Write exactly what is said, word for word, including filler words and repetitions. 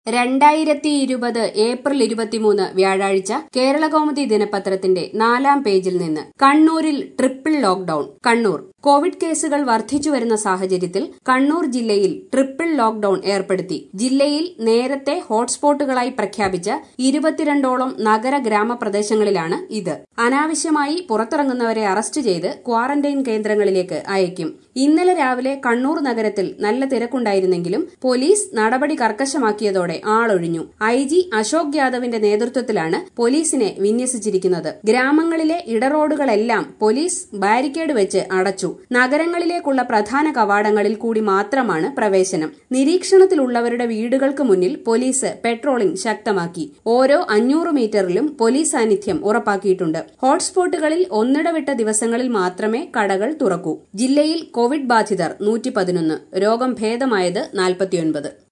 രണ്ടായിരത്തി ഇരുപത് ഏപ്രിൽ ഇരുപത്തിമൂന്ന് വ്യാഴാഴ്ച കേരളകൗമുദി ദിനപത്രത്തിന്റെ നാലാം പേജിൽ നിന്ന് കണ്ണൂരിൽ ട്രിപ്പിൾ ലോക്ഡൌൺ. കണ്ണൂർ കോവിഡ് കേസുകൾ വർദ്ധിച്ചുവരുന്ന സാഹചര്യത്തിൽ കണ്ണൂർ ജില്ലയിൽ ട്രിപ്പിൾ ലോക്ഡൌൺ ഏർപ്പെടുത്തി. ജില്ലയിൽ നേരത്തെ ഹോട്ട്സ്പോട്ടുകളായി പ്രഖ്യാപിച്ച ഇരുപത്തിരണ്ടോളം നഗര ഗ്രാമപ്രദേശങ്ങളിലാണ് ഇത്. അനാവശ്യമായി പുറത്തിറങ്ങുന്നവരെ അറസ്റ്റ് ചെയ്ത് ക്വാറന്റൈൻ കേന്ദ്രങ്ങളിലേക്ക് അയക്കും. ഇന്നലെ രാവിലെ കണ്ണൂർ നഗരത്തിൽ നല്ല തിരക്കുണ്ടായിരുന്നെങ്കിലും പോലീസ് നടപടി കർക്കശമാക്കിയതോടെ ആളൊഴിഞ്ഞു. ഐ ജി അശോക് യാദവിന്റെ നേതൃത്വത്തിലാണ് പോലീസിനെ വിന്യസിച്ചിരിക്കുന്നത്. ഗ്രാമങ്ങളിലെ ഇടറോഡുകളെല്ലാം പോലീസ് ബാരിക്കേഡ് വെച്ച് അടച്ചു. നഗരങ്ങളിലേക്കുള്ള പ്രധാന കവാടങ്ങളിൽ കൂടി മാത്രമാണ് പ്രവേശനം. നിരീക്ഷണത്തിലുള്ളവരുടെ വീടുകൾക്ക് മുന്നിൽ പോലീസ് പെട്രോളിംഗ് ശക്തമാക്കി. ഓരോ അഞ്ഞൂറ് മീറ്ററിലും പോലീസ് സാന്നിധ്യം ഉറപ്പാക്കിയിട്ടുണ്ട്. ഹോട്ട്സ്പോട്ടുകളിൽ ഒന്നിടവിട്ട ദിവസങ്ങളിൽ മാത്രമേ കടകൾ തുറക്കൂ. ജില്ലയിൽ കോവിഡ് ബാധിതർ നൂറ്റി പതിനൊന്ന്, രോഗം ഭേദമായത് നാൽപ്പത്തിയൊൻപത്.